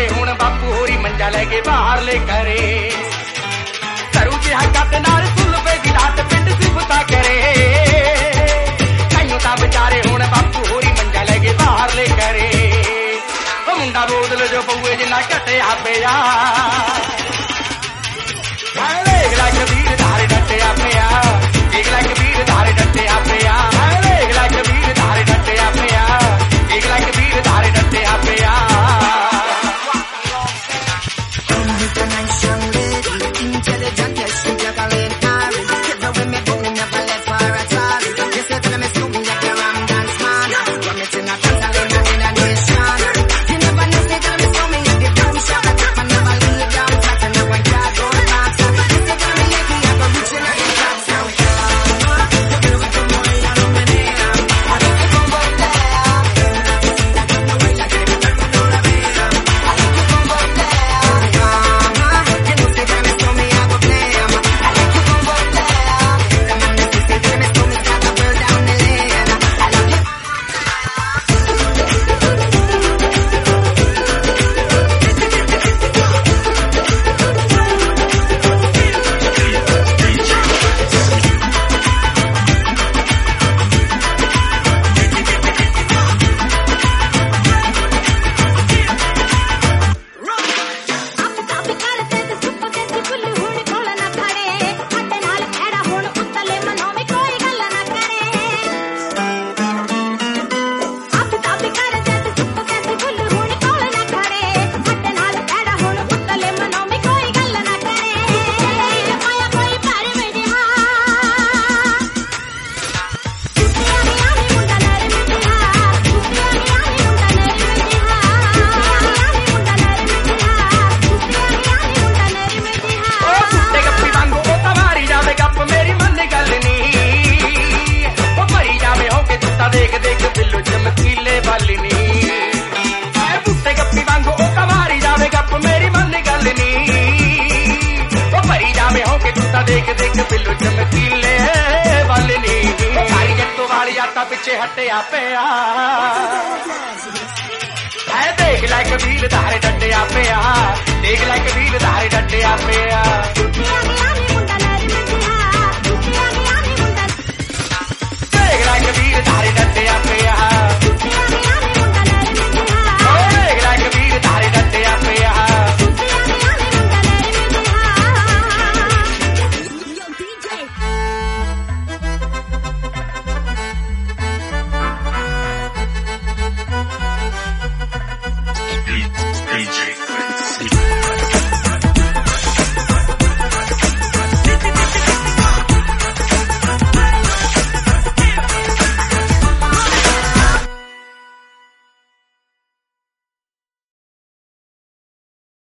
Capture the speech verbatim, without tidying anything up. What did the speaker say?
ਵਿਚਾਰੇ ਹੁਣ ਬਾਪੂ ਹੋਰੀ ਮੰਜਾ ਲੈ ਕੇ ਬਾਹਰਲੇ ਕਰੇ ਕਰੂ ਜਿਹਾ ਕੱਦ ਨਾਲ ਸੁਲਵੇ ਦੀ ਰਾਤ ਪਿੰਡ ਸਿਫਤਾ ਕਰੇ ਕਈਓ ਤਾਂ ਵਿਚਾਰੇ ਹੁਣ ਬਾਪੂ ਹੋਰੀ ਮੰਜਾ ਲੈ ਕੇ ਬਾਹਰਲੇ ਕਰੇ ਉਹ ਮੁੰਡਾ ਬੋਤਲ ਜੋ ਪਊਏ ਜਿੰਨਾ ਘਟਿਆ ਪਿਆ ਦੇਖ ਲੈ ਕਬੀਰ ਧਾਰੇ ਡੱਟਿਆ ਪਿਆ ਦੇਖ ਲੈ ਕਬੀਰ ਧਾਰੇ ਡੱਟਿਆ ਪਿਆ ਦੇਖ ਲੈ ਕਬੀਰ ਧਾਰੇ ਡੱਟਿਆ ਪਿਆ ਦੇਖ ਲੈ ਕਬੀਰ ਧਾਰੇ ਡੱਟਿਆ ਪਿਆ देख देख बिल्लू चमकीले वाले नी सारी जट्टो वाली आता पिछे हटिया पिया देख लै कबीर धारे डटिया पिया देख लै कबीर धारे डटिया पिया